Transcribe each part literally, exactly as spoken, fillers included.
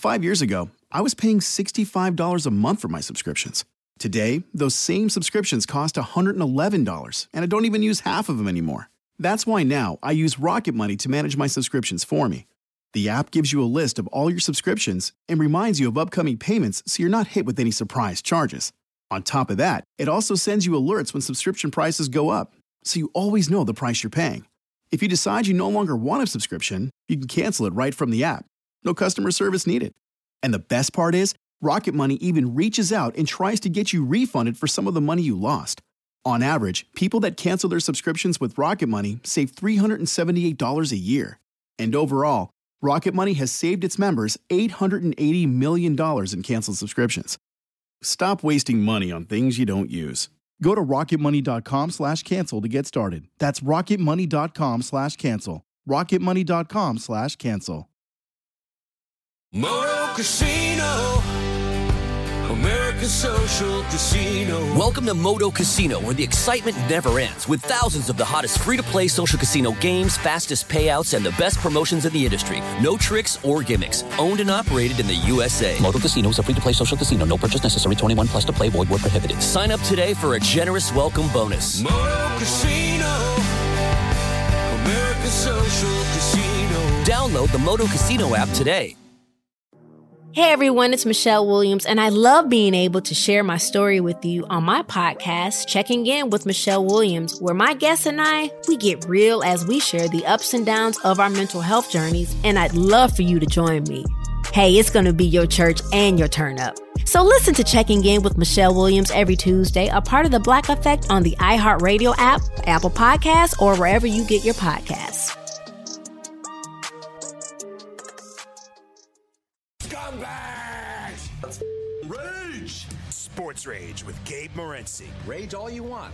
Five years ago, I was paying sixty-five dollars a month for my subscriptions. Today, those same subscriptions cost one hundred eleven dollars, and I don't even use half of them anymore. That's why now I use Rocket Money to manage my subscriptions for me. The app gives you a list of all your subscriptions and reminds you of upcoming payments so you're not hit with any surprise charges. On top of that, it also sends you alerts when subscription prices go up, so you always know the price you're paying. If you decide you no longer want a subscription, you can cancel it right from the app. No customer service needed. And the best part is, Rocket Money even reaches out and tries to get you refunded for some of the money you lost. On average, people that cancel their subscriptions with Rocket Money save three hundred seventy-eight dollars a year. And overall, Rocket Money has saved its members eight hundred eighty million dollars in canceled subscriptions. Stop wasting money on things you don't use. Go to rocketmoney.com slash cancel to get started. That's rocketmoney.com slash cancel. rocketmoney.com slash cancel. Moto Casino, America's social casino. Welcome to Moto Casino, where the excitement never ends, with thousands of the hottest free-to-play social casino games, fastest payouts, and the best promotions in the industry. No tricks or gimmicks. Owned and operated in the U S A. Moto Casino is a free-to-play social casino. No purchase necessary. twenty-one plus to play. Void where prohibited. Sign up today for a generous welcome bonus. Moto Casino, America's social casino. Download the Moto Casino app today. Hey everyone, it's Michelle Williams, and I love being able to share my story with you on my podcast, Checking In with Michelle Williams, where my guests and I, we get real as we share the ups and downs of our mental health journeys, and I'd love for you to join me. Hey, it's going to be your church and your turn up. So listen to Checking In with Michelle Williams every Tuesday, a part of the Black Effect on the iHeartRadio app, Apple Podcasts, or wherever you get your podcasts. Rage! Sports Rage with Gabe Morency. Rage all you want.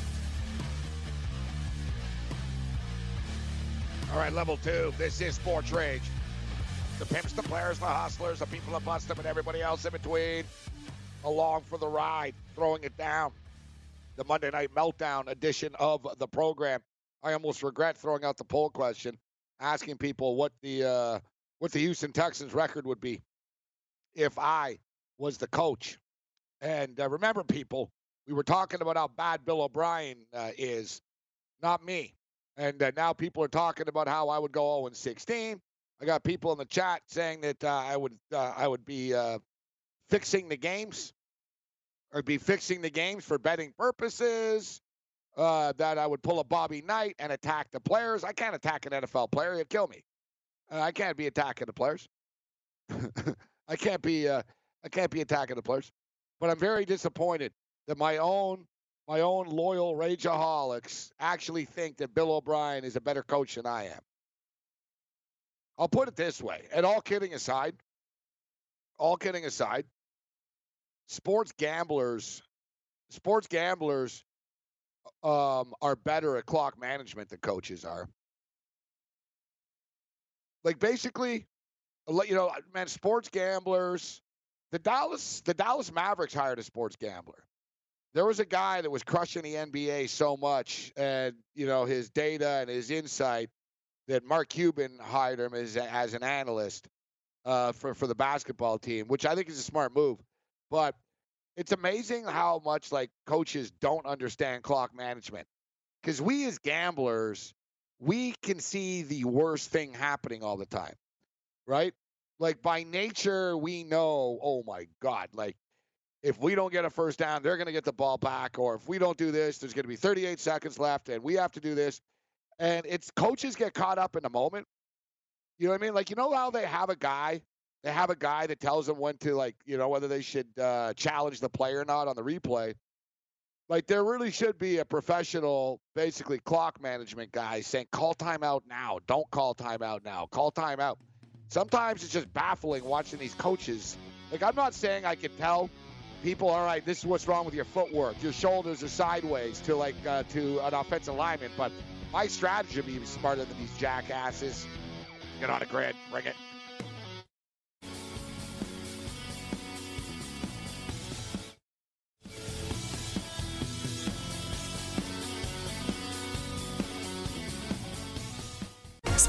All right, level two. This is Sports Rage. The pimps, the players, the hustlers, the people that bust them, and everybody else in between. Along for the ride, throwing it down. The Monday Night Meltdown edition of the program. I almost regret throwing out the poll question, asking people what the uh, what the Houston Texans record would be if I was the coach. And uh, remember, people, we were talking about how bad Bill O'Brien uh, is, not me. And uh, now people are talking about how I would go oh and sixteen. I got people in the chat saying that uh, I would uh, I would be uh, fixing the games, or be fixing the games for betting purposes. Uh, that I would pull a Bobby Knight and attack the players. I can't attack an N F L player; he'd kill me. Uh, I can't be attacking the players. I can't be. Uh, I can't be attacking the players. But I'm very disappointed that my own my own loyal rageaholics actually think that Bill O'Brien is a better coach than I am. I'll put it this way, and all kidding aside, all kidding aside, sports gamblers, sports gamblers um, are better at clock management than coaches are. Like basically, you know, man, sports gamblers. The Dallas, the Dallas Mavericks hired a sports gambler. There was a guy that was crushing the N B A so much, and you know his data and his insight, that Mark Cuban hired him as as an analyst uh, for for the basketball team, which I think is a smart move. But it's amazing how much like coaches don't understand clock management, because we as gamblers, we can see the worst thing happening all the time, right? Like, by nature, we know, oh, my God, like, if we don't get a first down, they're going to get the ball back. Or if we don't do this, there's going to be thirty-eight seconds left, and we have to do this. And it's coaches get caught up in the moment. You know what I mean? Like, you know how they have a guy? They have a guy that tells them when to, like, you know, whether they should uh, challenge the play or not on the replay. Like, there really should be a professional, basically, clock management guy saying, call timeout now. Don't call timeout now. Call timeout. Sometimes it's just baffling watching these coaches. Like, I'm not saying I can tell people, all right, this is what's wrong with your footwork. Your shoulders are sideways to, like, uh, to an offensive lineman. But my strategy would be smarter than these jackasses. Get on a grid. Bring it.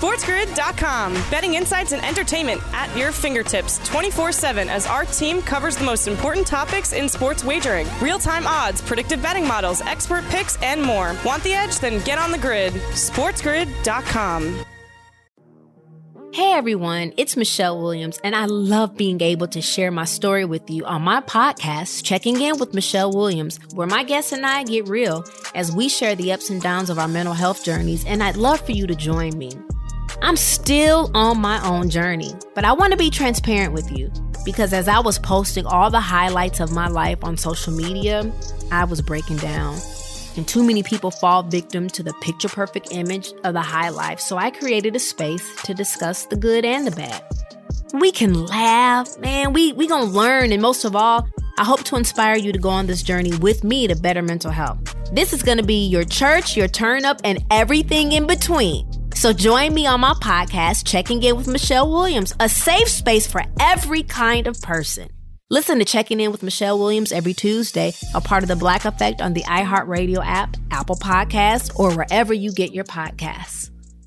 sports grid dot com. Betting insights and entertainment at your fingertips twenty-four seven as our team covers the most important topics in sports wagering. Real-time odds, predictive betting models, expert picks, and more. Want the edge? Then get on the grid. sports grid dot com. Hey everyone, it's Michelle Williams, and I love being able to share my story with you on my podcast, Checking In with Michelle Williams, where my guests and I get real as we share the ups and downs of our mental health journeys, and I'd love for you to join me. I'm still on my own journey, but I want to be transparent with you because as I was posting all the highlights of my life on social media, I was breaking down. And too many people fall victim to the picture-perfect image of the high life, so I created a space to discuss the good and the bad. We can laugh, man, we we gonna learn, and most of all, I hope to inspire you to go on this journey with me to better mental health. This is gonna be your church, your turn-up, and everything in between. So join me on my podcast, Checking In with Michelle Williams, a safe space for every kind of person. Listen to Checking In with Michelle Williams every Tuesday, a part of the Black Effect on the iHeartRadio app, Apple Podcasts, or wherever you get your podcasts.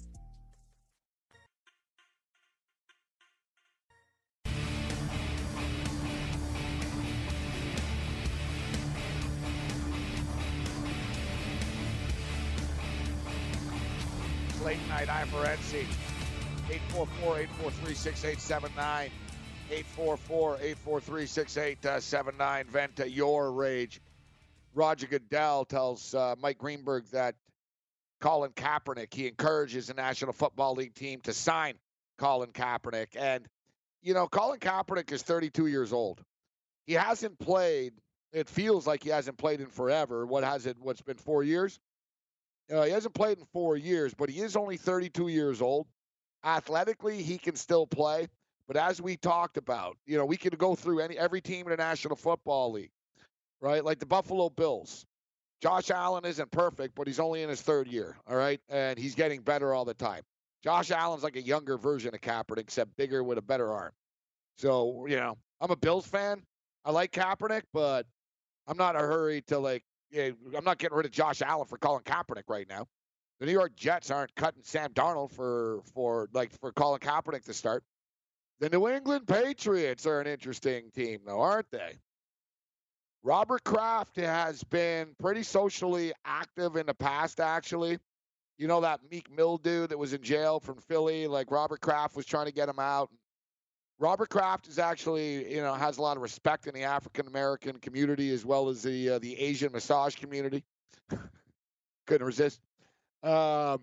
Late night I Forensic. eight four four, eight four three, six eight seven nine. eight four four, eight four three, six eight seven nine. Vent your rage. Roger Goodell tells uh, Mike Greenberg that Colin Kaepernick, he encourages the National Football League team to sign Colin Kaepernick. And, you know, Colin Kaepernick is thirty-two years old. He hasn't played, it feels like he hasn't played in forever. What has it, what's been four years? Uh, he hasn't played in four years, but he is only thirty-two years old. Athletically, he can still play. But as we talked about, you know, we could go through any every team in the National Football League, right? Like the Buffalo Bills. Josh Allen isn't perfect, but he's only in his third year, all right? And he's getting better all the time. Josh Allen's like a younger version of Kaepernick, except bigger with a better arm. So, you know, I'm a Bills fan. I like Kaepernick, but I'm not in a hurry to, like, yeah, I'm not getting rid of Josh Allen for Colin Kaepernick right now. The New York Jets aren't cutting Sam Darnold for, for like, for Colin Kaepernick to start. The New England Patriots are an interesting team, though, aren't they? Robert Kraft has been pretty socially active in the past, actually. You know that Meek Mill dude that was in jail from Philly? Like, Robert Kraft was trying to get him out. Robert Kraft is actually, you know, has a lot of respect in the African-American community as well as the uh, the Asian massage community. Couldn't resist. Um,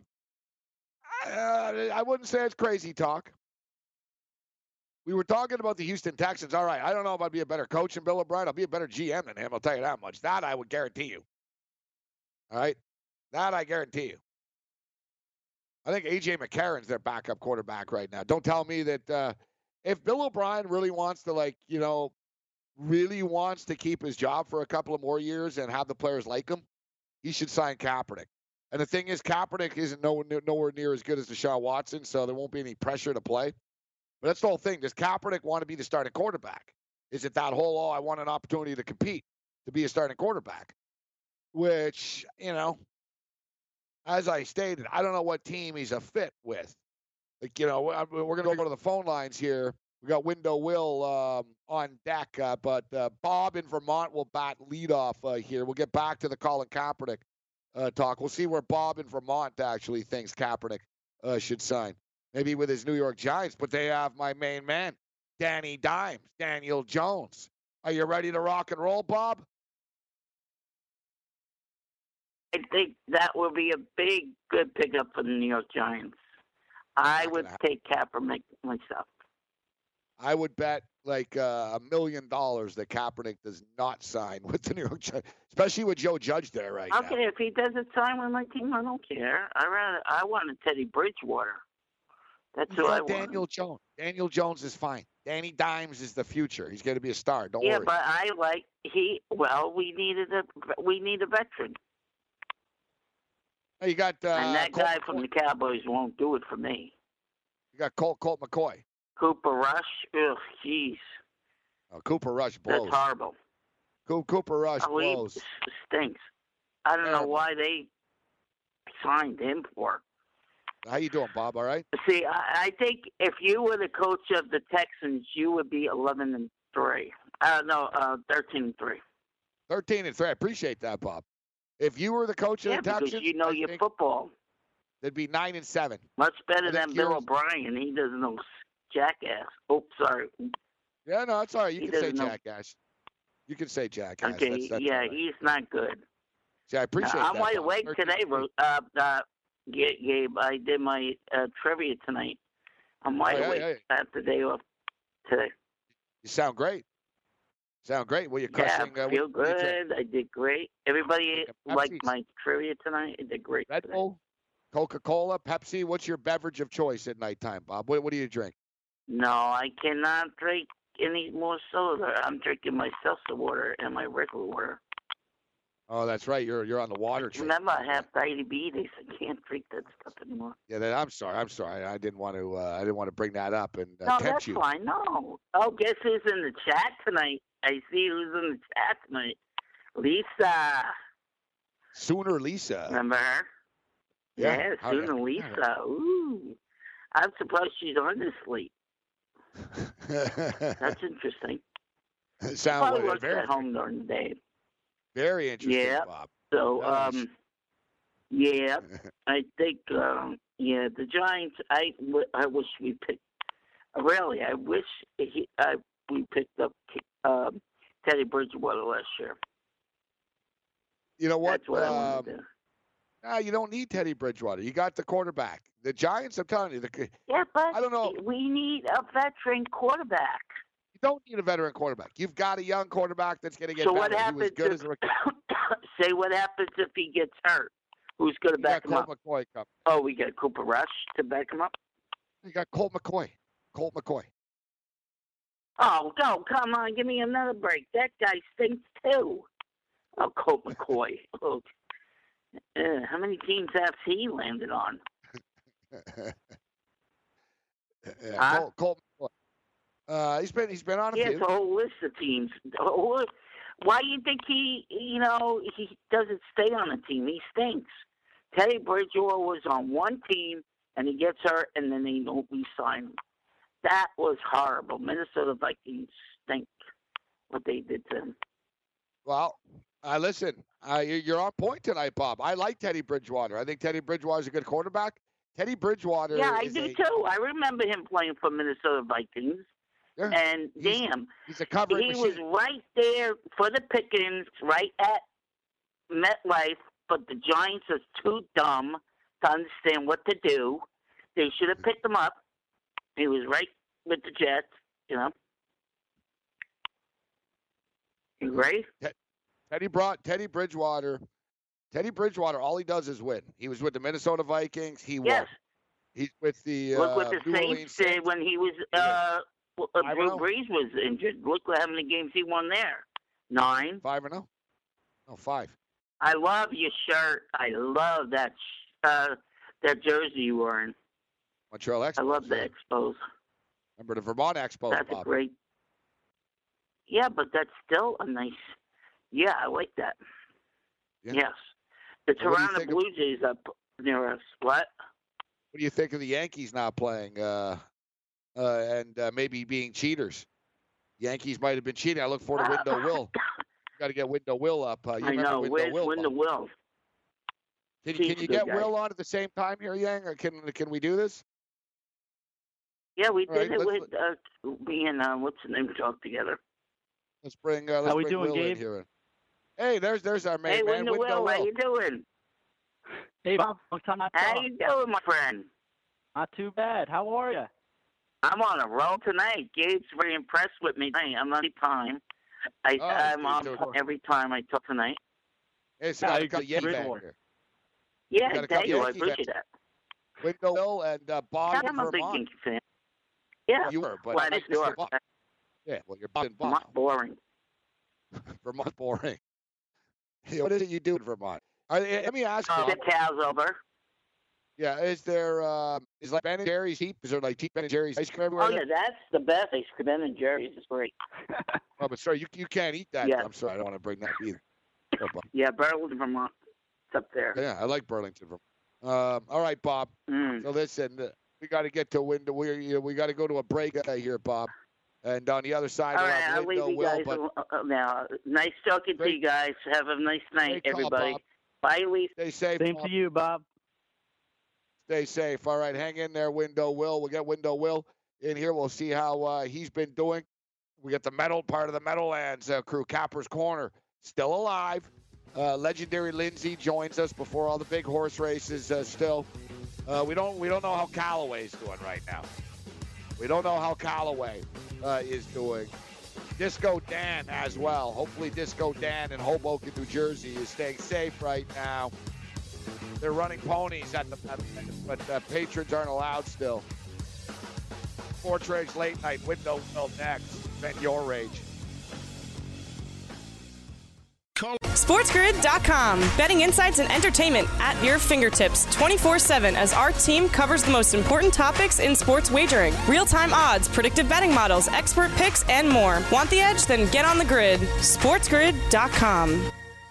I, I wouldn't say it's crazy talk. We were talking about the Houston Texans. All right, I don't know if I'd be a better coach than Bill O'Brien. I'll be a better G M than him. I'll tell you that much. That I would guarantee you. All right? That I guarantee you. I think A J McCarron's their backup quarterback right now. Don't tell me that uh, if Bill O'Brien really wants to, like, you know, really wants to keep his job for a couple of more years and have the players like him, he should sign Kaepernick. And the thing is, Kaepernick isn't nowhere, nowhere near as good as Deshaun Watson, so there won't be any pressure to play. But that's the whole thing. Does Kaepernick want to be the starting quarterback? Is it that whole, oh, I want an opportunity to compete, to be a starting quarterback? Which, you know, as I stated, I don't know what team he's a fit with. Like, you know, we're going to go to the phone lines here. We got Window Will um, on deck, uh, but uh, Bob in Vermont will bat leadoff uh, here. We'll get back to the Colin Kaepernick uh, talk. We'll see where Bob in Vermont actually thinks Kaepernick uh, should sign. Maybe with his New York Giants, but they have my main man, Danny Dimes, Daniel Jones. Are you ready to rock and roll, Bob? I think that will be a big, good pickup for the New York Giants. I would take Kaepernick myself. I would bet like uh, a million dollars that Kaepernick does not sign with the New York Giants, especially with Joe Judge there right okay, now. Okay, if he doesn't sign with my team, I don't care. I rather I want a Teddy Bridgewater. That's who I want. Daniel Jones. Daniel Jones is fine. Danny Dimes is the future. He's going to be a star. Don't yeah, worry. Yeah, but I like he. Well, we needed a we need a veteran. You got uh, and that Colt guy McCoy. from the Cowboys won't do it for me. You got Colt Colt McCoy. Cooper Rush. Ugh, jeez. Oh, Cooper Rush blows. That's horrible. Co- Cooper Rush oh, blows. He stinks. I don't Terrible. know why they signed him for. How you doing, Bob? All right? See, I, I think if you were the coach of the Texans, you would be eleven and three. Uh, no, uh, thirteen and three. Thirteen and three. I appreciate that, Bob. If you were the coach Yeah, of the Texans, because you know I your think football. they'd be nine and seven. Much better I than think Bill yours- O'Brien. He doesn't know jackass. Oh, sorry. Yeah, no, that's all right. You He can say doesn't know- jackass. You can say jackass. Okay, That's, that's yeah, all right. he's not good. See, I appreciate Uh, I'm that. wide Bob. awake thirteen today, and three. bro. Uh, uh, Ga- Gabe, I did my uh, trivia tonight. I'm wide Oh, yeah, awake. yeah. I have the day off today. You sound great. Sound great. Well, you're Yeah, crushing. I uh, feel what- what do you drink? good. I did great. Everybody Drinking liked Pepsis? my trivia tonight. I did great. Red today. Bull, Coca-Cola, Pepsi. What's your beverage of choice at nighttime, Bob? What, what do you drink? No, I cannot drink any more soda. I'm drinking my seltzer water and my regular water. Oh, that's right. You're you're on the water train. Remember, I have diabetes. I can't drink that stuff anymore. Yeah, that, I'm sorry. I'm sorry. I didn't want to. Uh, I didn't want to bring that up and uh, No, tempt that's you. fine. No. Oh, guess who's in the chat tonight? I see who's in the chat tonight. Lisa. Sooner Lisa. Remember her? Yeah, Yeah, how- Sooner Lisa. Ooh. I'm surprised she's on this sleep. That's interesting. Sound Probably what- works very, at home during the day. very interesting, Yeah. Bob. So, Nice. um, yeah, I think, um, yeah, the Giants. I, w- I wish we picked. Really, I wish he, I, we picked up um, Teddy Bridgewater last year. You know what? That's what I um, want to do. nah, you don't need Teddy Bridgewater. You got the quarterback. The Giants. I'm telling you, the, Yeah, but I don't know. we need a veteran quarterback. you don't need a veteran quarterback. You've got a young quarterback that's going to get So better. what He was happens good if, as a rookie. say what happens if he gets hurt? Who's going to You got back him Colt up? McCoy coming. Oh, we got Cooper Rush to back him up. You got Colt McCoy. Colt McCoy. Oh, no, come on, give me another break. That guy stinks too. Oh, Colt McCoy. Oh, uh, how many teams has he landed on? yeah, Huh? Colt, Colt McCoy. Uh, he's been he's been on a He has few. a whole list of teams. A whole list. Why do you think he, you know, he doesn't stay on a team? He stinks. Teddy Bridgewater was on one team, and he gets hurt, and then they don't re-sign him. That was horrible. Minnesota Vikings stink what they did to him. Well, uh, listen, uh, you- you're on point tonight, Bob. I like Teddy Bridgewater. I think Teddy Bridgewater's a good quarterback. Teddy Bridgewater. Yeah, I is do a, too. I remember him playing for Minnesota Vikings. Yeah, And he's- damn, He's a covering he machine. was right there for the pickings, right at MetLife. But the Giants are too dumb to understand what to do. They should have picked him up. He was right with the Jets, you know. You ready? Teddy brought Teddy Bridgewater. Teddy Bridgewater, all he does is win. He was with the Minnesota Vikings. He Yes. won. He's with the Look uh, what the New Saints Orleans did Saints. when he was Yeah. uh, well, uh, I Drew know. Brees was injured. Look what how many games he won there. Nine. Five and oh. No, five. I love your shirt. I love that sh- uh, that jersey you wearing. Montreal Expos. I love the yeah. Expos. Remember the Vermont Expos, That's Bob. a great. Yeah, but that's still a nice. Yeah, I like that. Yeah. Yes, the And what do you Toronto think of- Blue Jays up near us. What? What do you think of the Yankees not playing uh, uh, and uh, maybe being cheaters? Yankees might have been cheating. I look forward to Window Will. Got to get Window Will up. Uh, you I remember know. Window Where's Will? Window Bob? Will? Can, He's can a you good get guy. Will on at the same time here, Yang? Or can can we do this? Yeah, we All did right, it let's- with uh, me and uh, what's the name talk together. Let's bring. Uh, let's How we bring doing, Will in Gabe? here. Hey, there's there's our main Hey, man, Window Window Will, how Will. you doing? Hey, Bob. Long time not How talk. you doing, my friend? Not too bad. How are you? I'm on a roll tonight. Gabe's very impressed with me. Hey, I'm on time. I, Oh, I'm good, on good. every time I talk tonight. Hey, so Yeah, got you a couple got Yankee three fans more. here. Yeah, got a thank couple you. I Yankee appreciate that. Window Will and uh, Bob I'm in a big Vermont. Yankee fan. Yeah. You were, but well, I I like just to say do Bob. it. Yeah, well, you're Bob in Bob. Not boring. Vermont's boring. Hey, what is it you do in Vermont? Are, they- let me ask Uh, you. the cows over. Yeah, is there um, is like Ben and Jerry's heap? Is there like cheap Ben and Jerry's ice cream everywhere? Oh, there? yeah, that's the best ice cream. Ben and Jerry's is great. Oh, but sorry, you you can't eat that. Yeah. I'm sorry, I don't want to bring that either. Oh, but- Yeah, Burlington, Vermont. It's up there. yeah, I like Burlington. Vermont. Um, all right, Bob. Mm. So listen, uh, we got to get to window. We you know, we got to go to a break uh, here, Bob. And on the other side, All we'll right, have I'll window leave you Will. guys But al- uh, now. Nice talking Great- to you guys. Have a nice night, Great call, everybody. Bob. Bye, Lee. stay safe. Same Bob. to you, Bob. Stay safe. All right, hang in there, window Will. We'll get window Will in here. We'll see how uh, he's been doing. We got the metal part of the Meadowlands uh, crew, Capper's Corner, still alive. Uh, legendary Lindsay joins us before all the big horse races. Uh, still, uh, we don't we don't know how Callaway's doing right now. We don't know how Callaway uh, is doing. Disco Dan as well. Hopefully, Disco Dan in Hoboken, New Jersey, is staying safe right now. They're running ponies at the, at the but uh, patrons aren't allowed still. Sports Rage late night window Will next. Vent your rage. SportsGrid dot com. Betting insights and entertainment at your fingertips twenty-four seven as our team covers the most important topics in sports wagering. Real-time odds, predictive betting models, expert picks, and more. Want the edge? Then get on the grid. SportsGrid dot com.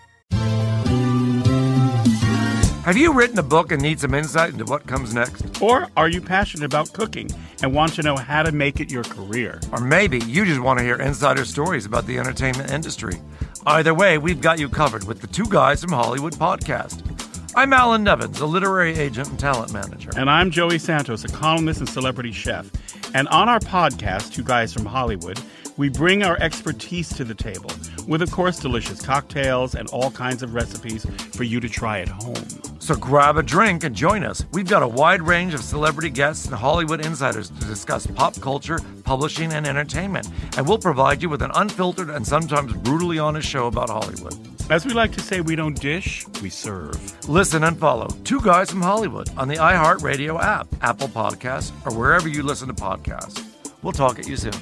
Have you written a book and need some insight into what comes next? Or are you passionate about cooking and want to know how to make it your career? Or maybe you just want to hear insider stories about the entertainment industry. Either way, we've got you covered with the Two Guys from Hollywood podcast. I'm Alan Nevins, a literary agent and talent manager. And I'm Joey Santos, a columnist and celebrity chef. And on our podcast, Two Guys from Hollywood, we bring our expertise to the table with, of course, delicious cocktails and all kinds of recipes for you to try at home. So grab a drink and join us. We've got a wide range of celebrity guests and Hollywood insiders to discuss pop culture, publishing, and entertainment. And we'll provide you with an unfiltered and sometimes brutally honest show about Hollywood. As we like to say, we don't dish, we serve. Listen and follow Two Guys from Hollywood on the iHeartRadio app, Apple Podcasts, or wherever you listen to podcasts. We'll talk at you soon.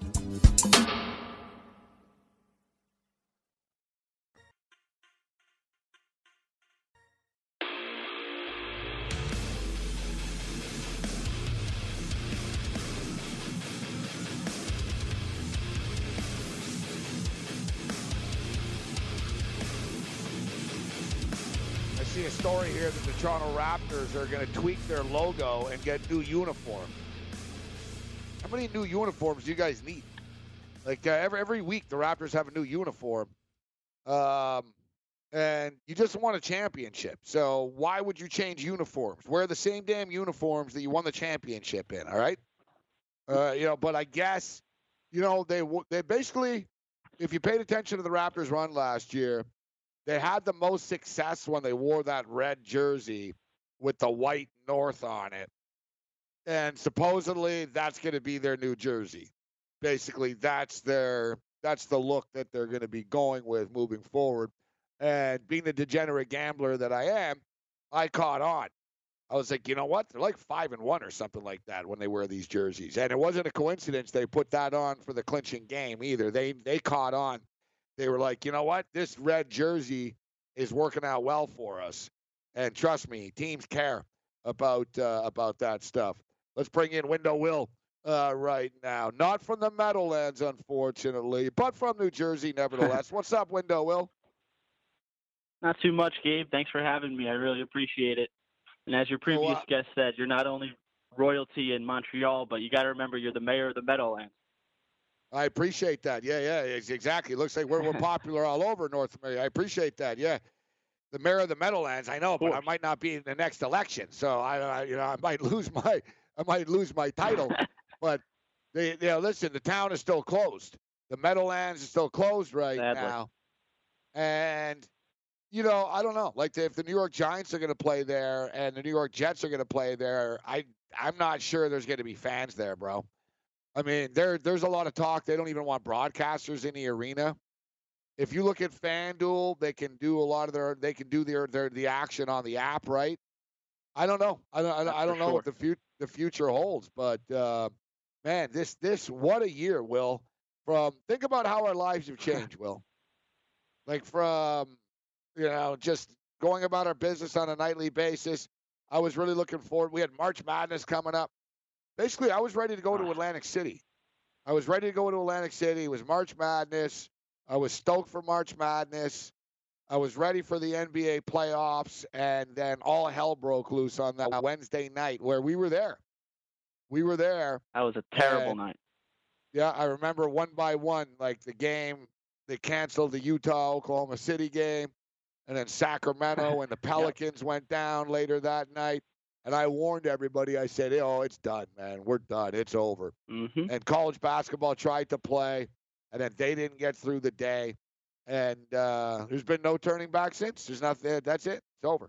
I see a story here that the Toronto Raptors are going to tweak their logo and get new uniforms. How many new uniforms do you guys need? Like uh, every every week, the Raptors have a new uniform, um, and you just won a championship. So why would you change uniforms? Wear the same damn uniforms that you won the championship in. All right, uh, you know. But I guess you know they they basically, if you paid attention to the Raptors' run last year, they had the most success when they wore that red jersey with the white North on it. And supposedly that's going to be their new jersey. Basically, that's their that's the look that they're going to be going with moving forward. And being the degenerate gambler that I am, I caught on. I was like, you know what? They're like five and one or something like that when they wear these jerseys. And it wasn't a coincidence they put that on for the clinching game either. They they caught on. They were like, you know what? This red jersey is working out well for us. And trust me, teams care about uh, about that stuff. Let's bring in Window Will uh, right now. Not from the Meadowlands, unfortunately, but from New Jersey, nevertheless. What's up, Window Will? Not too much, Gabe. Thanks for having me. I really appreciate it. And as your previous Well, uh, guest said, you're not only royalty in Montreal, but you got to remember you're the mayor of the Meadowlands. I appreciate that. Yeah, yeah, ex- exactly. Looks like we're, we're popular all over North America. I appreciate that. Yeah. The mayor of the Meadowlands, I know, but I might not be in the next election. So I, I you know, I might lose my I might lose my title, but they, you know, listen, the town is still closed. The Meadowlands is still closed right Sadly. now, and you know, I don't know. Like if the New York Giants are going to play there and the New York Jets are going to play there, I I'm not sure there's going to be fans there, bro. I mean, there there's a lot of talk. They don't even want broadcasters in the arena. If you look at FanDuel, they can do a lot of their they can do their their the action on the app, right? I don't know. I don't I don't, I don't know sure. what the future the future holds, but uh, man, this this what a year, Will. From think about how our lives have changed, Will. Like from you know just going about our business on a nightly basis. I was really looking forward. We had March Madness coming up. Basically, I was ready to go to Atlantic City. I was ready to go to Atlantic City. It was March Madness. I was stoked for March Madness. I was ready for the N B A playoffs, and then all hell broke loose on that Wednesday night where we were there. We were there. That was a terrible and, night. Yeah, I remember one by one, like the game, they canceled the Utah-Oklahoma City game, and then Sacramento and the Pelicans yep. went down later that night. And I warned everybody. I said, oh, it's done, man. We're done. It's over. Mm-hmm. And college basketball tried to play, and then they didn't get through the day. And uh, there's been no turning back since. There's nothing. That's it. It's over.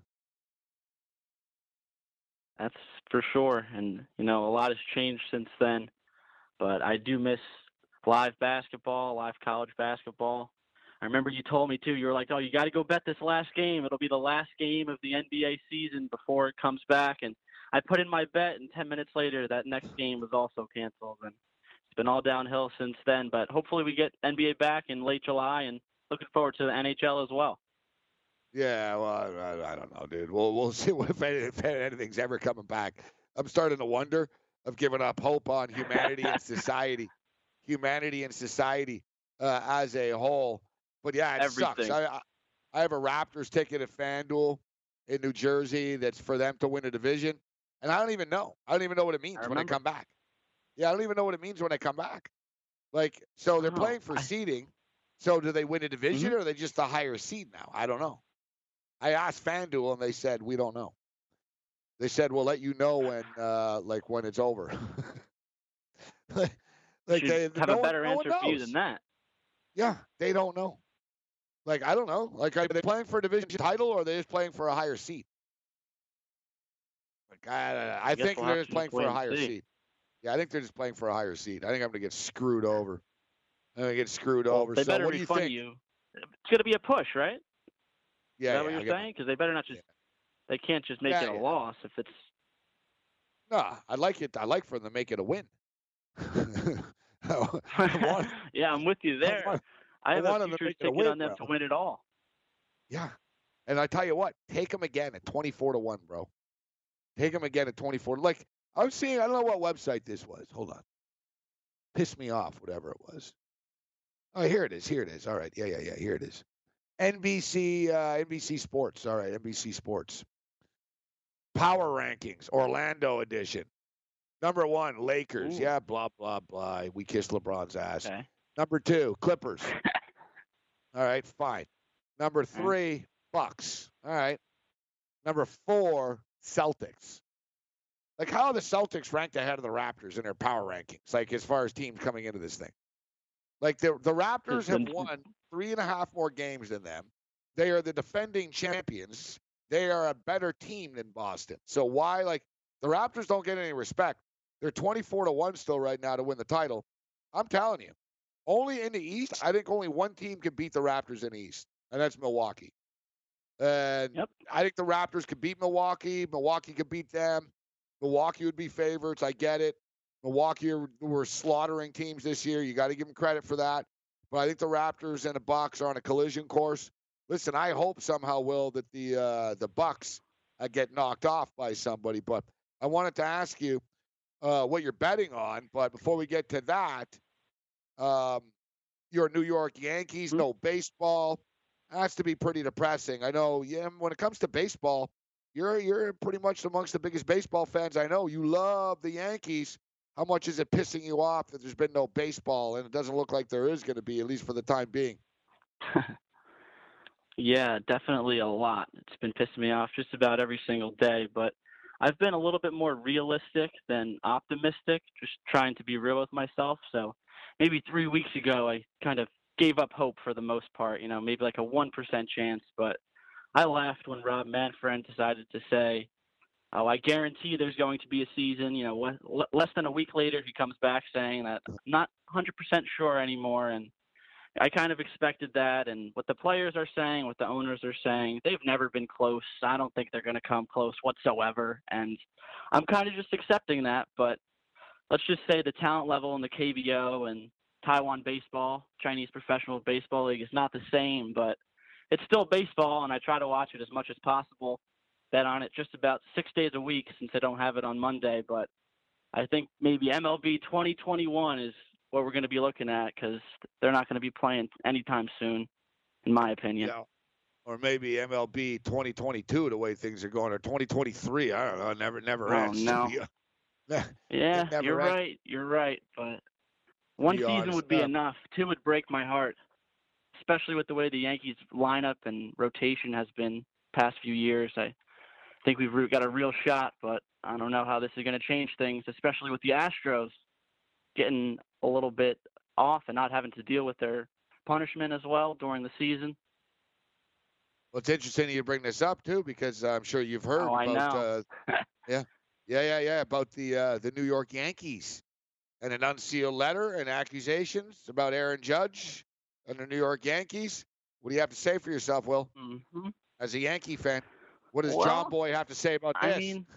That's for sure. And, you know, a lot has changed since then. But I do miss live basketball, live college basketball. I remember you told me, too, you were like, oh, you got to go bet this last game. It'll be the last game of the N B A season before it comes back. And I put in my bet, and ten minutes later, that next game was also canceled. And it's been all downhill since then. But hopefully we get N B A back in late July, and looking forward to the N H L as well. Yeah, well, I, I don't know, dude. We'll, we'll see if, if anything's ever coming back. I'm starting to wonder. I've given up hope on humanity and society. Humanity and society uh, as a whole. But, yeah, it Everything. sucks. I, I have a Raptors ticket at FanDuel in New Jersey that's for them to win a division. And I don't even know. I don't even know what it means I when I come back. Yeah, I don't even know what it means when I come back. Like, so they're oh, playing for I... seeding. So do they win a division, mm-hmm. or are they just the higher seed now? I don't know. I asked FanDuel, and they said, we don't know. They said, we'll let you know when, uh, like, when it's over. like, like they have no a better one, no answer for you than that. Yeah, they don't know. Like, I don't know. Like, are they playing for a division title, or are they just playing for a higher seed? Like, I, I, I think we'll they're just playing for a higher see. seed. Yeah, I think they're just playing for a higher seed. I think I'm going to get screwed over. I'm going to get screwed well, over. They so better what do you refund think? you. It's going to be a push, right? Yeah, Is that yeah, what you're get, saying? Because they better not just. Yeah. They can't just make yeah, it a yeah. loss if it's. No, I like it. I like for them to make it a win. want, yeah, I'm with you there. I, want, I have I a futures ticket win, on them bro. to win it all. Yeah, and I tell you what, take them again at twenty-four to one, bro. Take them again at twenty-four. Like I was seeing, I don't know what website this was. Hold on, pissed me off, whatever it was. Oh, here it is. Here it is. All right. Yeah, yeah, yeah. Here it is. N B C, uh, N B C Sports. All right, N B C Sports. Power rankings, Orlando edition. Number one, Lakers. Ooh. Yeah, blah, blah, blah. We kissed LeBron's ass. Okay. Number two, Clippers. All right, fine. Number three, Bucks. All right. Number four, Celtics. Like, how are the Celtics ranked ahead of the Raptors in their power rankings, like, as far as teams coming into this thing? Like, the, the Raptors have won three and a half more games than them. They are the defending champions. They are a better team than Boston. So why, like, the Raptors don't get any respect. They're twenty-four to one still right now to win the title. I'm telling you, only in the East, I think only one team can beat the Raptors in the East, and that's Milwaukee. And yep. I think the Raptors could beat Milwaukee. Milwaukee could beat them. Milwaukee would be favorites. I get it. Milwaukee were slaughtering teams this year. You got to give them credit for that. But I think the Raptors and the Bucks are on a collision course. Listen, I hope somehow, Will, that the uh, the Bucks uh, get knocked off by somebody. But I wanted to ask you uh, what you're betting on. But before we get to that, um, your New York Yankees, mm-hmm. no baseball. Has to be pretty depressing. I know. Yeah, when it comes to baseball, you're you're pretty much amongst the biggest baseball fans I know. You love the Yankees. How much is it pissing you off that there's been no baseball, and it doesn't look like there is going to be, at least for the time being? Yeah, definitely a lot. It's been pissing me off just about every single day, but I've been a little bit more realistic than optimistic, just trying to be real with myself. So maybe three weeks ago, I kind of gave up hope for the most part, you know, maybe like a one percent chance, but I laughed when Rob Manfred decided to say, oh, I guarantee there's going to be a season. You know, less than a week later, he comes back saying that I'm not one hundred percent sure anymore. And I kind of expected that. And what the players are saying, what the owners are saying, they've never been close. I don't think they're going to come close whatsoever. And I'm kind of just accepting that. But let's just say the talent level in the K B O and Taiwan baseball, Chinese Professional Baseball League, is not the same, but it's still baseball, and I try to watch it as much as possible. Bet on it just about six days a week since I don't have it on Monday. But I think maybe M L B twenty twenty-one is what we're going to be looking at because they're not going to be playing anytime soon, in my opinion. Yeah. or maybe M L B twenty twenty-two, the way things are going, or twenty twenty-three. I don't know. It never, never Oh, ends. no. Yeah, Yeah, never you're ends. right. You're right. But one Be season honest. would be Uh, enough. Two would break my heart, especially with the way the Yankees lineup and rotation has been past few years. I think we've re- got a real shot, but I don't know how this is going to change things, especially with the Astros getting a little bit off and not having to deal with their punishment as well during the season. Well, it's interesting you bring this up too, because I'm sure you've heard Oh, I about know. uh, yeah, yeah, yeah, yeah, about the uh, the New York Yankees and an unsealed letter and accusations about Aaron Judge and the New York Yankees. What do you have to say for yourself, Will? Mm-hmm. As a Yankee fan, what does Well, John Boy have to say about this? I mean,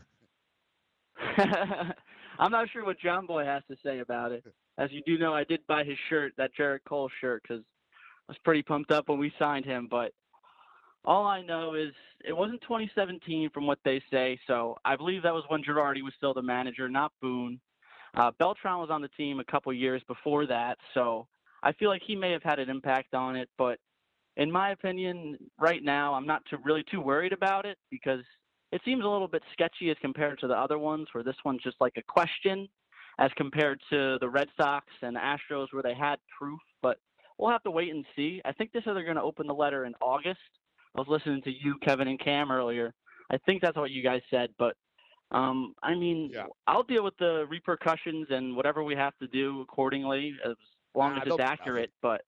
I'm not sure what John Boy has to say about it. As you do know, I did buy his shirt, that Jarrett Cole shirt, because I was pretty pumped up when we signed him. But all I know is it wasn't twenty seventeen from what they say. So I believe that was when Girardi was still the manager, not Boone. Uh, Beltran was on the team a couple years before that. So I feel like he may have had an impact on it. But in my opinion, right now, I'm not too, really too worried about it because it seems a little bit sketchy as compared to the other ones where this one's just like a question as compared to the Red Sox and Astros where they had proof. But we'll have to wait and see. I think they said they're going to open the letter in August. I was listening to you, Kevin, and Cam earlier. I think that's what you guys said. But, um, I mean, yeah. I'll deal with the repercussions and whatever we have to do accordingly as long Nah, as it's accurate. But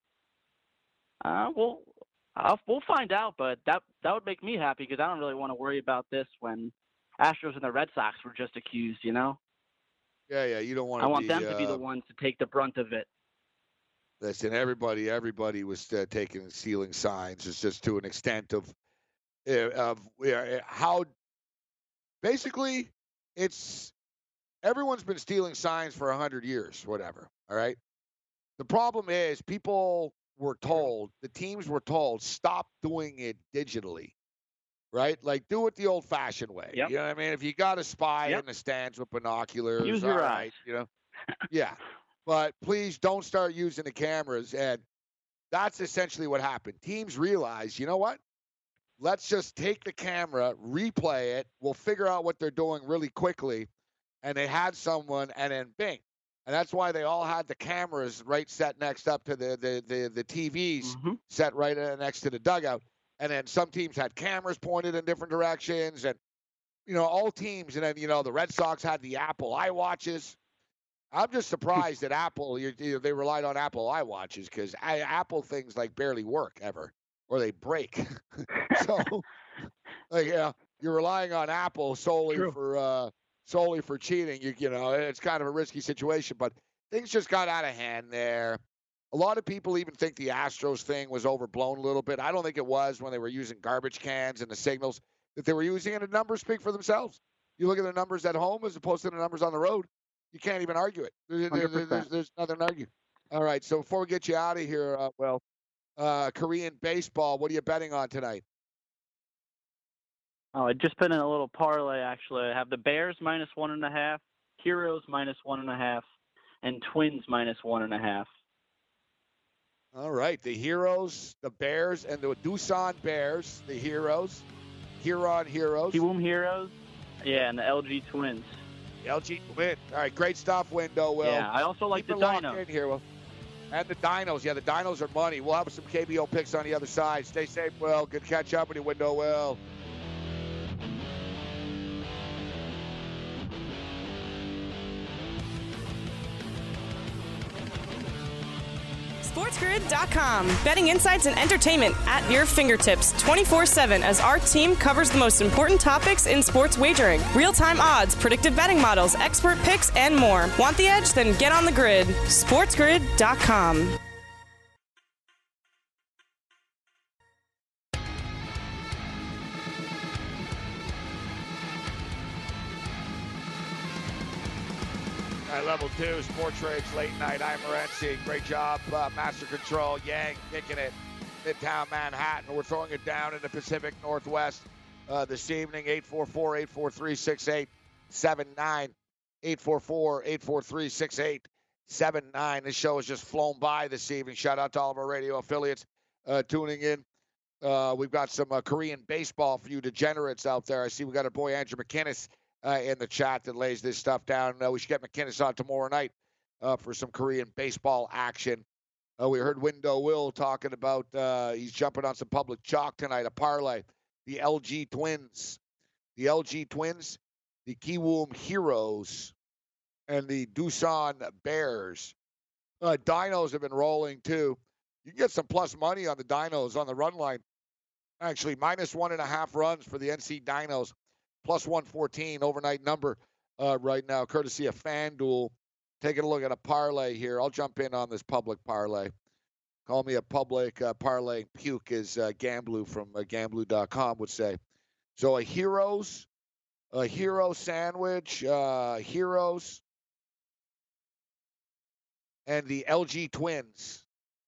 uh, we'll, I'll, we'll find out. But that, that would make me happy because I don't really want to worry about this when Astros and the Red Sox were just accused, you know? Yeah, yeah, you don't want to I want be, them to be the uh, ones to take the brunt of it. Listen, everybody, everybody was uh, taking and stealing signs. It's just to an extent of, uh, of uh, how, basically, it's everyone's been stealing signs for a hundred years, whatever. All right. The problem is, people were told, the teams were told, stop doing it digitally. Right? Like, do it the old-fashioned way. Yep. You know what I mean? If you got a spy Yep. in the stands with binoculars, Use all your right, eyes. you know? Yeah. But please don't start using the cameras. And that's essentially what happened. Teams realized, you know what? Let's just take the camera, replay it. We'll figure out what they're doing really quickly. And they had someone, and then bing. And that's why they all had the cameras right set next up to the, the, the, the T Vs Mm-hmm. set right uh, next to the dugout. And then some teams had cameras pointed in different directions, and, you know, all teams. And then, you know, the Red Sox had the Apple iWatches. I'm just surprised that Apple, you, you, they relied on Apple iWatches because Apple things like barely work ever, or they break. So, like, yeah, you're relying on Apple solely True. for uh, solely for cheating. You, you know, it's kind of a risky situation, but things just got out of hand there. A lot of people even think the Astros thing was overblown a little bit. I don't think it was when they were using garbage cans and the signals that they were using, and the numbers speak for themselves. You look at the numbers at home as opposed to the numbers on the road. You can't even argue it. There, there, there's, there's nothing to argue. All right, so before we get you out of here, uh, well, uh, Korean baseball, what are you betting on tonight? Oh, I just put in a little parlay, actually. I have the Bears minus one and a half, Heroes minus one and a half, and Twins minus one and a half. All right, the Heroes, the Bears, and the Doosan Bears, the Heroes, Huron Heroes. Kiwoom Heroes, yeah, and the L G Twins. L G Twins. All right, great stuff, Window, Will. Yeah, I also like Keep the it locked Dinos. in here, Will. And the Dinos. Yeah, the Dinos are money. We'll have some K B O picks on the other side. Stay safe, Will. Good to catch up with you, Window, Will. SportsGrid dot com. Betting insights and entertainment at your fingertips twenty-four seven as our team covers the most important topics in sports wagering. Real-time odds, predictive betting models, expert picks, and more. Want the edge? Then get on the grid. SportsGrid dot com. All right, level two, Sports Rage, late night. I'm Morency. Great job, uh, Master Control. Yang kicking it, Midtown Manhattan. We're throwing it down in the Pacific Northwest uh, this evening. eight four four, eight four three, six eight seven nine. eight four four, eight four three, six eight seven nine. This show has just flown by this evening. Shout out to all of our radio affiliates uh, tuning in Uh, we've got some uh, Korean baseball for you degenerates out there. I see we got our boy Andrew McInnes uh, in the chat that lays this stuff down. Uh, we should get McInnes on tomorrow night uh, for some Korean baseball action. Uh, we heard Window Will talking about uh, he's jumping on some public chalk tonight, a parlay. The L G Twins. The L G Twins, the Kiwoom Heroes, and the Doosan Bears. Uh, Dinos have been rolling, too. You can get some plus money on the Dinos on the run line. Actually, minus one and a half runs for the N C Dinos, plus one fourteen overnight number uh, right now, courtesy of FanDuel. Taking a look at a parlay here. I'll jump in on this public parlay. Call me a public uh, parlay puke, as uh, Gamblu from uh, Gamblu dot com would say. So a Heroes, a Hero sandwich, uh, Heroes, and the L G Twins.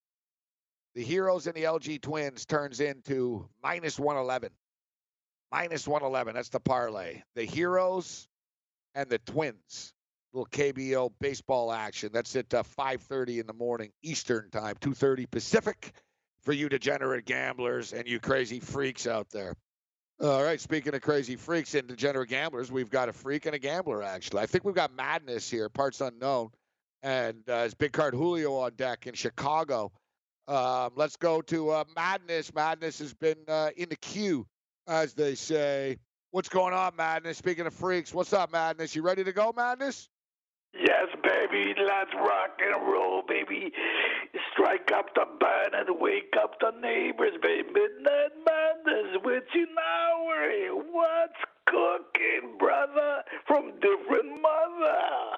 The Heroes and the L G Twins turns into minus one eleven. Minus one eleven. That's the parlay. The Heroes and the Twins. Little K B O baseball action. That's at uh, five thirty in the morning Eastern time, two thirty Pacific for you degenerate gamblers and you crazy freaks out there. All right, speaking of crazy freaks and degenerate gamblers, we've got a freak and a gambler, actually. I think we've got Madness here, parts unknown, and uh, it's Big Card Julio on deck in Chicago. Um, let's go to uh, Madness. Madness has been uh, in the queue, as they say. What's going on, Madness? Speaking of freaks, what's up, Madness? You ready to go, Madness? Yes, baby. Let's rock and roll, baby. Strike up the band and wake up the neighbors, baby. Midnight Madness with you now. Hey, what's cooking, brother? From different mother.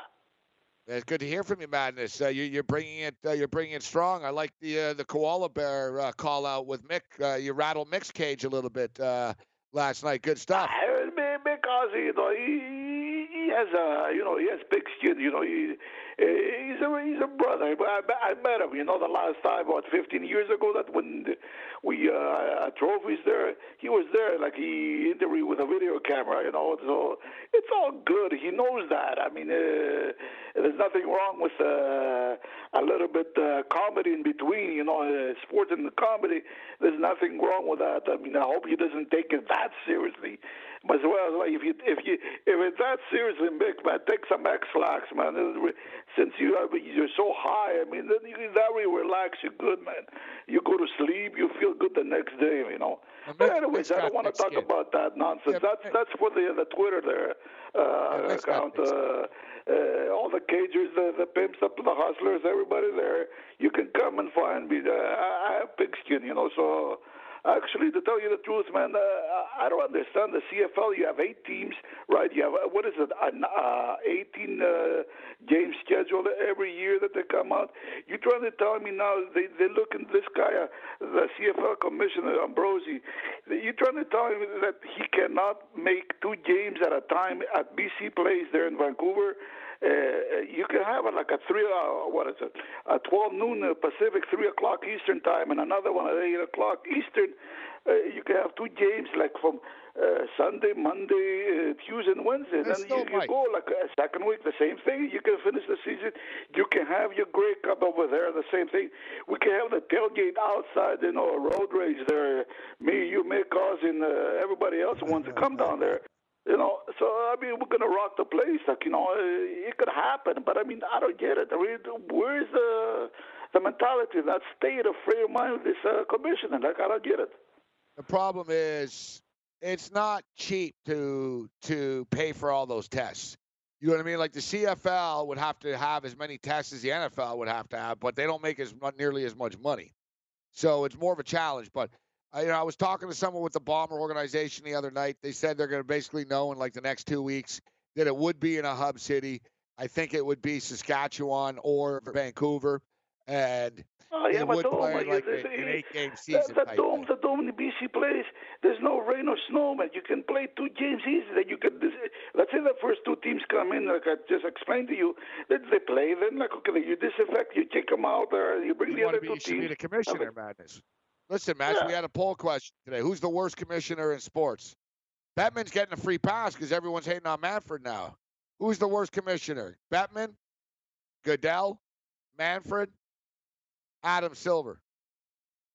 It's good to hear from you, Madness. Uh, you, you're bringing it. Uh, you're bringing it strong. I like the uh, the koala bear uh, call out with Mick. Uh, you rattled Mick's cage a little bit uh, last night. Good stuff. I heard me because you know he, he has a you know he has big skin. You know he he's a he's a brother. I, I met him. You know the last time about fifteen years ago that when we uh, had trophies there, he was there. Like he interviewed with a video camera. You know, so it's all good. He knows that. I mean. Uh, There's nothing wrong with uh, a little bit uh, comedy in between, you know, uh, sports and comedy. There's nothing wrong with that. I mean, I hope he doesn't take it that seriously. But as well, like if you if you if it's that seriously, Mick, man, take some X-Lax, man. Since you I mean, you're so high, I mean, then you that way relax. You're good, man. You go to sleep, you feel good the next day, you know. But anyways, I don't want to talk skin. about that nonsense. Yeah, that's that's for the the Twitter there uh, yeah, account. Uh, uh, all the cagers, the, the pimps, up to the hustlers, everybody there. You can come and find me. Uh, I, I have pigskin, you know. So actually, to tell you the truth, man, uh, I don't understand the C F L. You have eight teams, right? You have uh, what is it, an uh, eighteen uh, game schedule every year that they come out. You're trying to tell me now they they look at this guy, uh, the C F L commissioner Ambrosi. You're trying to tell me that he cannot make two games at a time at B C Place there in Vancouver. Uh, you can have it like a three, uh, what is it, a twelve noon Pacific, three o'clock Eastern time, and another one at eight o'clock Eastern. Uh, you can have two games like from uh, Sunday, Monday, uh, Tuesday, and Wednesday. Then you, you go like a second week, the same thing. You can finish the season. You can have your Grey Cup over there, the same thing. We can have the tailgate outside, you know, a road race there. Me, you, Mick, Oz, and uh, everybody else wants to come down there. You know, so, I mean, we're going to rock the place. Like, you know, it could happen. But, I mean, I don't get it. I mean, where's the the mentality, that state of frame of mind of this uh, commissioner? Like, I don't get it. The problem is it's not cheap to to pay for all those tests. You know what I mean? Like, the C F L would have to have as many tests as the N F L would have to have, but they don't make as nearly as much money. So it's more of a challenge. But I, you know, I was talking to someone with the Bomber organization the other night. They said they're going to basically know in like the next two weeks that it would be in a hub city. I think it would be Saskatchewan or Vancouver, and oh, yeah, it but would dome, play like, like it's, a, it's, an eight-game season. The, the type dome, thing. the dome in the B C place. There's no rain or snow, man. You can play two games easy. Then you can. Let's say the first two teams come in, like I just explained to you. Then they play. Then like okay, you disinfect, you take them out there, you bring you the other be, two you teams. should be the commissioner, Madness. Listen, Matt, yeah. we had a poll question today. Who's the worst commissioner in sports? Bettman's getting a free pass because everyone's hating on Manfred now. Who's the worst commissioner? Bettman, Goodell, Manfred, Adam Silver.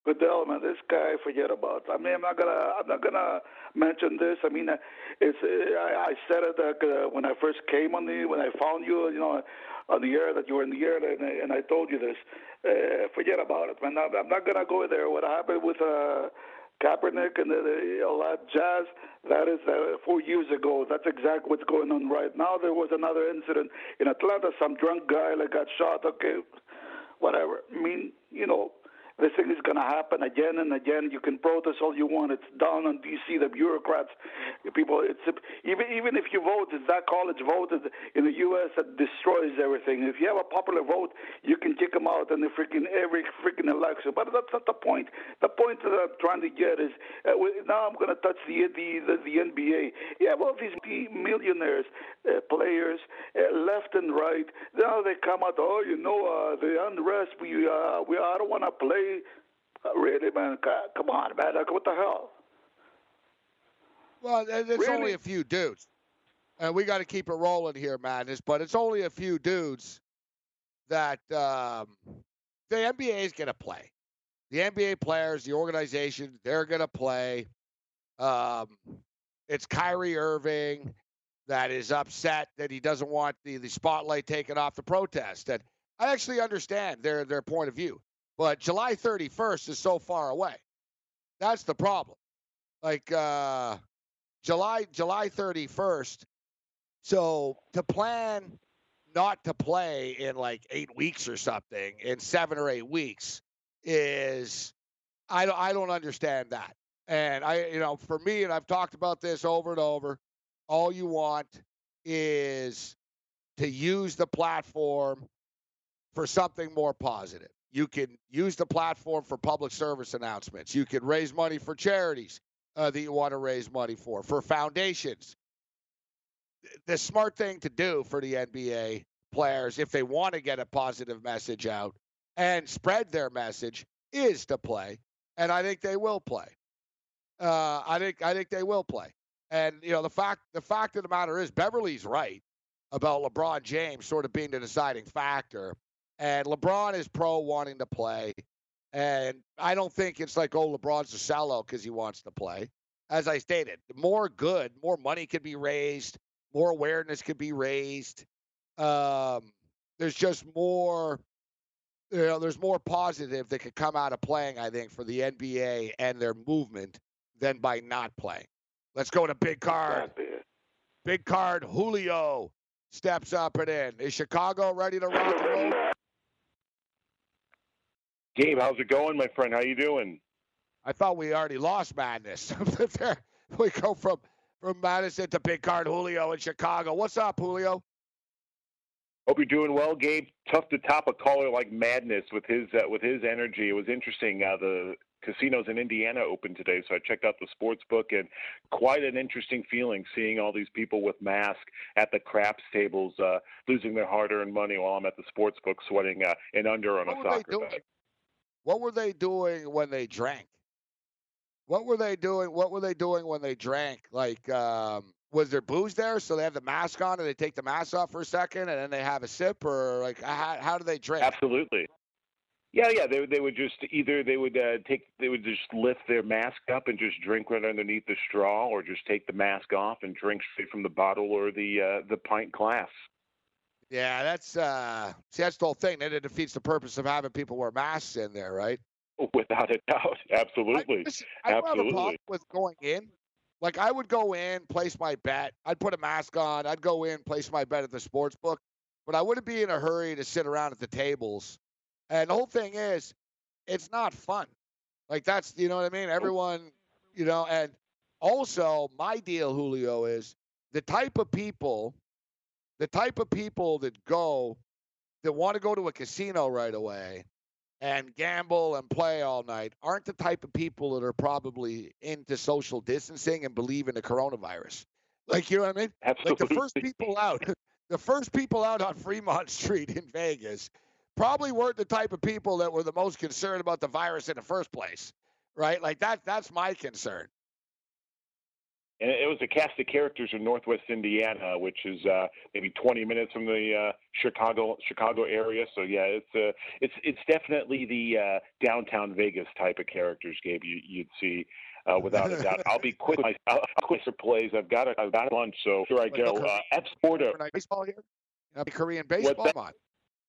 Goodell, man, this guy, forget about. I mean, I'm not gonna, I'm not gonna mention this. I mean, uh, it's, uh, I, I said it uh, when I first came on the, when I found you, you know, on the air that you were in the air, and I, and I told you this. Uh, forget about it, man. I'm, I'm not gonna go there. What happened with uh, Kaepernick and the, the, all that jazz? That is uh, four years ago. That's exactly what's going on right now. There was another incident in Atlanta. Some drunk guy that got shot. Okay, whatever. I mean, you know. This thing is going to happen again and again. You can protest all you want. It's down on D C, the bureaucrats, the people. It's even even if you vote, it's that college vote in the U S that destroys everything. If you have a popular vote, you can kick them out in the freaking every freaking election. But that's not the point. The point that I'm trying to get is uh, now I'm going to touch the the the, the N B A. You have all these millionaires, uh, players, uh, left and right. Now they come out. Oh, you know, uh, the unrest. We uh, we I don't want to play. Uh, really, man? Come on, man. Like, what the hell? Well, there's Really? only a few dudes. And we got to keep it rolling here, Madness. But it's only a few dudes that um, the N B A is going to play. The N B A players, the organization, they're going to play. Um, it's Kyrie Irving that is upset that he doesn't want the, the spotlight taken off the protest. And I actually understand their their point of view. But July thirty-first is so far away. That's the problem. Like uh, July July thirty-first. So to plan not to play in like eight weeks or something, in seven or eight weeks, is I don't I don't understand that. And I you know for me, and I've talked about this over and over. All you want is to use the platform for something more positive. You can use the platform for public service announcements. You can raise money for charities uh, that you want to raise money for, for foundations. The smart thing to do for the N B A players, if they want to get a positive message out and spread their message, is to play. And I think they will play. Uh, I think I think they will play. And you know the fact the fact of the matter is Beverly's right about LeBron James sort of being the deciding factor. And LeBron is pro wanting to play. And I don't think it's like, oh, LeBron's a sellout because he wants to play. As I stated, more good, more money could be raised, more awareness could be raised. Um, there's just more, you know, there's more positive that could come out of playing, I think, for the N B A and their movement than by not playing. Let's go to Big Card. Big Card, Julio steps up and in. Is Chicago ready to rock and roll? Gabe, how's it going, my friend? How you doing? I thought we already lost Madness. We go from, from Madison to Big Card Julio in Chicago. What's up, Julio? Hope you're doing well, Gabe. Tough to top a caller like Madness with his uh, with his energy. It was interesting. Uh, the casinos in Indiana opened today, so I checked out the sports book, and quite an interesting feeling seeing all these people with masks at the craps tables, uh, losing their hard-earned money while I'm at the sports book sweating uh, an under on a soccer bet. What were they doing when they drank? What were they doing? What were they doing when they drank? Like, um, was there booze there? So they have the mask on and they take the mask off for a second and then they have a sip, or like, how, how do they drink? Absolutely. Yeah, yeah. They they would just either they would uh, take they would just lift their mask up and just drink right underneath the straw, or just take the mask off and drink straight from the bottle or the uh, the pint glass. Yeah, that's uh, see, that's the whole thing. Then it defeats the purpose of having people wear masks in there, right? Without a doubt, absolutely. I, listen, I don't absolutely. have a problem with going in. Like, I would go in, place my bet. I'd put a mask on. I'd go in, place my bet at the sports book. But I wouldn't be in a hurry to sit around at the tables. And the whole thing is, it's not fun. Like, that's, you know what I mean? Everyone, you know, and also my deal, Julio, is the type of people, the type of people that go, that want to go to a casino right away and gamble and play all night aren't the type of people that are probably into social distancing and believe in the coronavirus. Like, you know what I mean? Absolutely. Like the first people out, the first people out on Fremont Street in Vegas probably weren't the type of people that were the most concerned about the virus in the first place, right? Like that, that's my concern. And it was a cast of characters in Northwest Indiana, which is uh, maybe twenty minutes from the uh, Chicago Chicago area. So yeah, it's uh, it's it's definitely the uh, downtown Vegas type of characters, Gabe. You, you'd see uh, without a doubt. I'll be quick. My, I'll, I'll quick for plays. I've got a, I've got lunch, so here I go. Uh, F Porto. Baseball here. Uh, Korean baseball. Come on.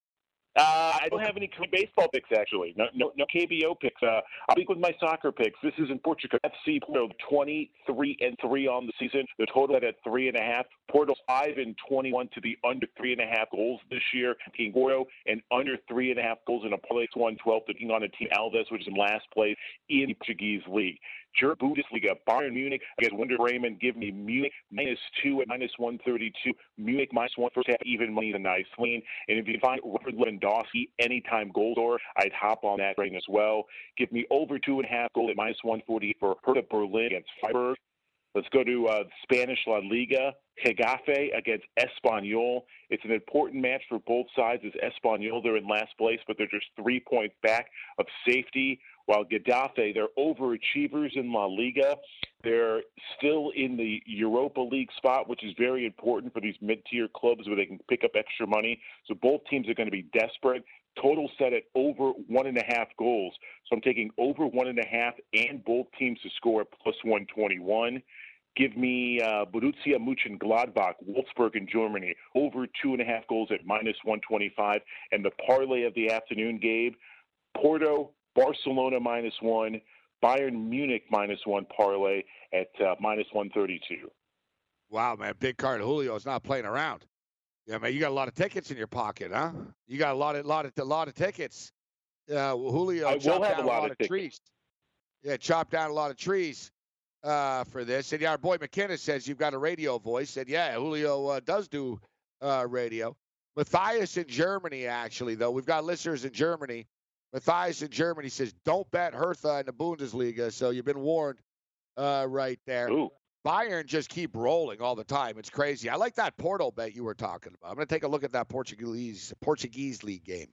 Uh, I don't have any baseball picks, actually. No, no, no K B O picks. Uh, I'll speak with my soccer picks. This is in Portugal. F C Porto, twenty-three and three on the season. The total at three and a half. Porto five and twenty-one to the under three and a half goals this year. Team Porto and under three and a half goals in a parlay one twelve, taking on a team Alves, which is in last place in the Portuguese league. German Bundesliga, Bayern Munich against Werder Bremen. Give me Munich minus two at minus one thirty-two. Munich minus one first half, even money, the nice lean. And if you find Robert Lewandowski anytime goal scorer, I'd hop on that train as well. Give me over two and a half goals at minus one forty for Hertha Berlin against Freiburg. Let's go to uh, Spanish La Liga. Getafe against Espanyol. It's an important match for both sides as Espanyol, they're in last place, but they're just three points back of safety. While Getafe, they're overachievers in La Liga. They're still in the Europa League spot, which is very important for these mid-tier clubs where they can pick up extra money. So both teams are going to be desperate. Total set at over one and a half goals. So I'm taking over one and a half and both teams to score at plus one twenty-one. Give me uh, Borussia Mönchengladbach, Wolfsburg in Germany, over two and a half goals at minus one twenty-five. And the parlay of the afternoon, Gabe, Porto, Barcelona minus one, Bayern Munich minus one parlay at uh, minus one thirty-two. Wow, man, big card. Julio's not playing around. Yeah, man, you got a lot of tickets in your pocket, huh? You got a lot of lot of a lot of tickets. Uh, Julio I chopped will have down a lot, a lot of, of tickets. trees. Yeah, chopped down a lot of trees uh, for this. And yeah, our boy McKinnon says you've got a radio voice. And yeah, Julio uh, does do uh, radio. Matthias in Germany, actually, though. We've got listeners in Germany. Matthias in Germany says, don't bet Hertha in the Bundesliga. So you've been warned uh, right there. Ooh. Bayern just keep rolling all the time. It's crazy. I like that Porto bet you were talking about. I'm going to take a look at that Portuguese Portuguese league game.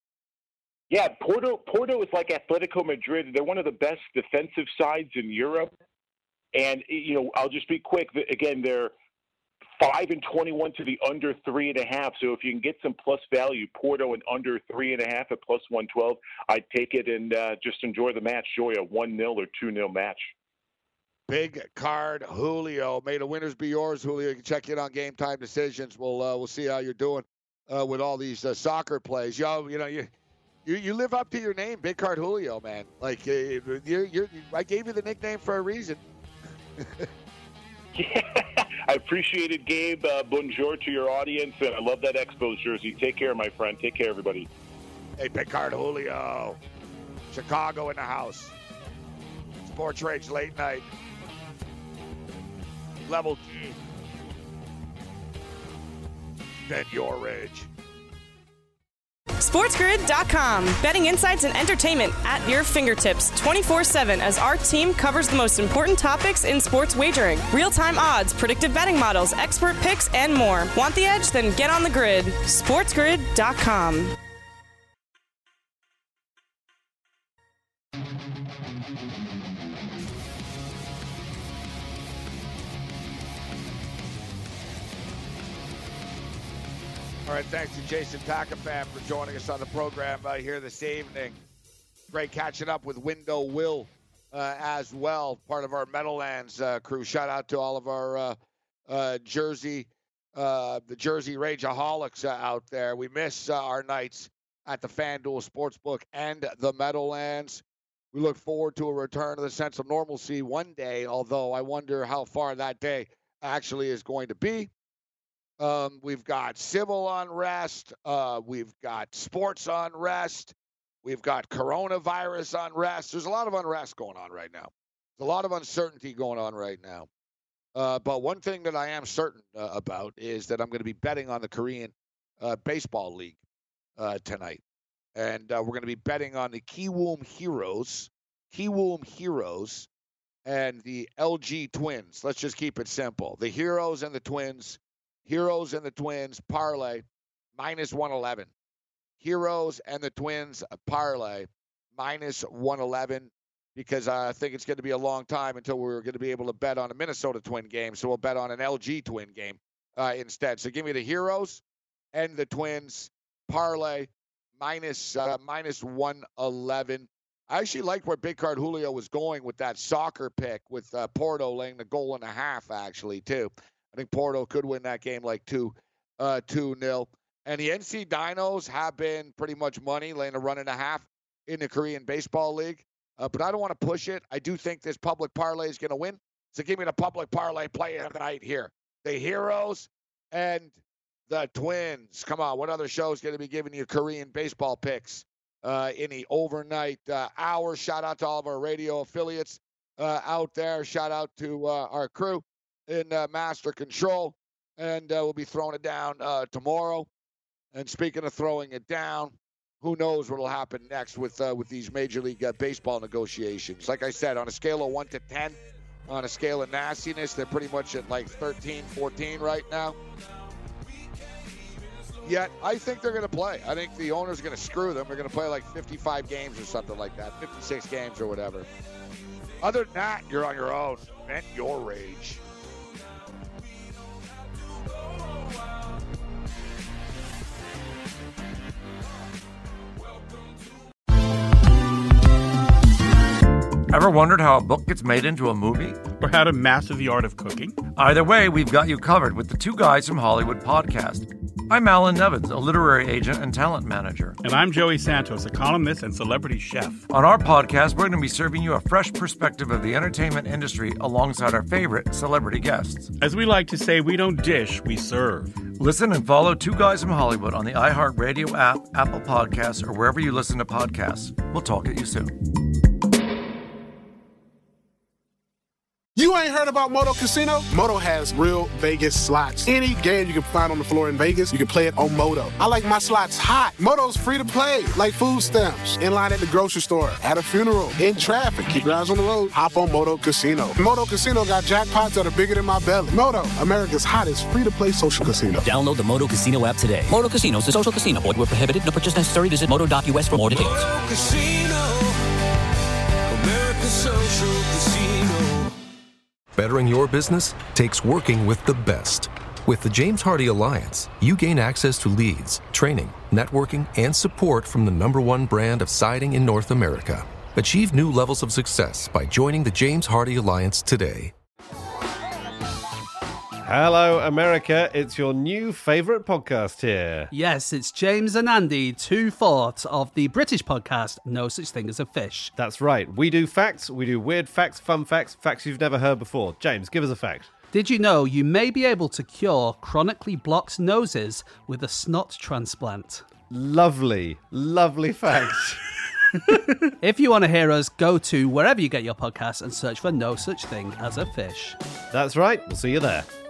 Yeah, Porto Porto is like Atletico Madrid. They're one of the best defensive sides in Europe. And, you know, I'll just be quick. Again, they're five and twenty-one to the under three and a half. So if you can get some plus value, Porto and under three and a half at plus one twelve, I'd take it and uh, just enjoy the match. Enjoy a one nil or two nil match. Big card, Julio. May the winners be yours, Julio. You can check in on Game Time Decisions. We'll uh, we'll see how you're doing uh, with all these uh, soccer plays. Yo, you know you, you you live up to your name, Big Card Julio, man. Like uh, you're, you're, I gave you the nickname for a reason. Yeah, I appreciate it, Gabe. Uh, bonjour to your audience, and I love that Expos jersey. Take care, my friend. Take care, everybody. Hey, Big Card Julio. Chicago in the house. Sports Rage late night. Level G. Vent your rage. SportsGrid dot com. Betting insights and entertainment at your fingertips twenty-four seven as our team covers the most important topics in sports wagering. Real-time odds, predictive betting models, expert picks, and more. Want the edge? Then get on the grid. SportsGrid dot com. All right, thanks to Jason Takafan for joining us on the program uh, here this evening. Great catching up with Window Will uh, as well, part of our Meadowlands uh, crew. Shout out to all of our uh, uh, Jersey, uh, the Jersey Rageaholics uh, out there. We miss uh, our nights at the FanDuel Sportsbook and the Meadowlands. We look forward to a return to the sense of normalcy one day, although I wonder how far that day actually is going to be. Um, we've got civil unrest. Uh, we've got sports unrest. We've got coronavirus unrest. There's a lot of unrest going on right now. There's a lot of uncertainty going on right now. Uh, but one thing that I am certain uh, about is that I'm going to be betting on the Korean uh, Baseball League uh, tonight. And uh, we're going to be betting on the Kiwoom Heroes, Kiwoom Heroes, and the L G Twins. Let's just keep it simple. The Heroes and the Twins. Heroes and the Twins parlay minus one eleven. Heroes and the Twins parlay minus one eleven. because I think it's going to be a long time until we're going to be able to bet on a Minnesota Twin game. So we'll bet on an L G Twin game uh, instead. So give me the Heroes and the Twins parlay minus uh, minus one eleven. I actually like where Big Card Julio was going with that soccer pick with uh, Porto laying the goal and a half, actually, too. I think Porto could win that game like two, uh, two nil. And the N C Dinos have been pretty much money, laying a run and a half in the Korean Baseball League. Uh, but I don't want to push it. I do think this public parlay is going to win. So give me the public parlay play of the night here. The Heroes and the Twins. Come on, what other show is going to be giving you Korean baseball picks uh, in the overnight uh, hour? Shout out to all of our radio affiliates uh, out there. Shout out to uh, our crew in uh, Master Control. And uh, we'll be throwing it down uh, tomorrow. And speaking of throwing it down, who knows what will happen next with uh, with these Major League uh, Baseball negotiations. Like I said, on a scale of one to ten, on a scale of nastiness, they're pretty much at like thirteen, fourteen right now. Yet, I think they're going to play. I think the owner's going to screw them. They're going to play like fifty-five games or something like that, fifty-six games or whatever. Other than that, you're on your own. Vent your rage. Ever wondered how a book gets made into a movie? Or how to master the art of cooking? Either way, we've got you covered with the Two Guys from Hollywood podcast. I'm Alan Nevins, a literary agent and talent manager. And I'm Joey Santos, a columnist and celebrity chef. On our podcast, we're going to be serving you a fresh perspective of the entertainment industry alongside our favorite celebrity guests. As we like to say, we don't dish, we serve. Listen and follow Two Guys from Hollywood on the iHeartRadio app, Apple Podcasts, or wherever you listen to podcasts. We'll talk at you soon. You ain't heard about Moto Casino? Moto has real Vegas slots. Any game you can find on the floor in Vegas, you can play it on Moto. I like my slots hot. Moto's free to play, like food stamps. In line at the grocery store, at a funeral, in traffic. Keep your eyes on the road. Hop on Moto Casino. Moto Casino got jackpots that are bigger than my belly. Moto, America's hottest free-to-play social casino. Download the Moto Casino app today. Moto Casino is a social casino. Void where prohibited. No purchase necessary. Visit moto dot U S for more details. Moto Casino, America's social casino. Bettering your business takes working with the best. With the James Hardie Alliance, you gain access to leads, training, networking, and support from the number one brand of siding in North America. Achieve new levels of success by joining the James Hardie Alliance today. Hello, America. It's your new favourite podcast here. Yes, it's James and Andy, two-fourths of the British podcast No Such Thing as a Fish. That's right. We do facts, we do weird facts, fun facts, facts you've never heard before. James, give us a fact. Did you know you may be able to cure chronically blocked noses with a snot transplant? Lovely, lovely fact. If you want to hear us, go to wherever you get your podcasts and search for No Such Thing as a Fish. That's right. We'll see you there.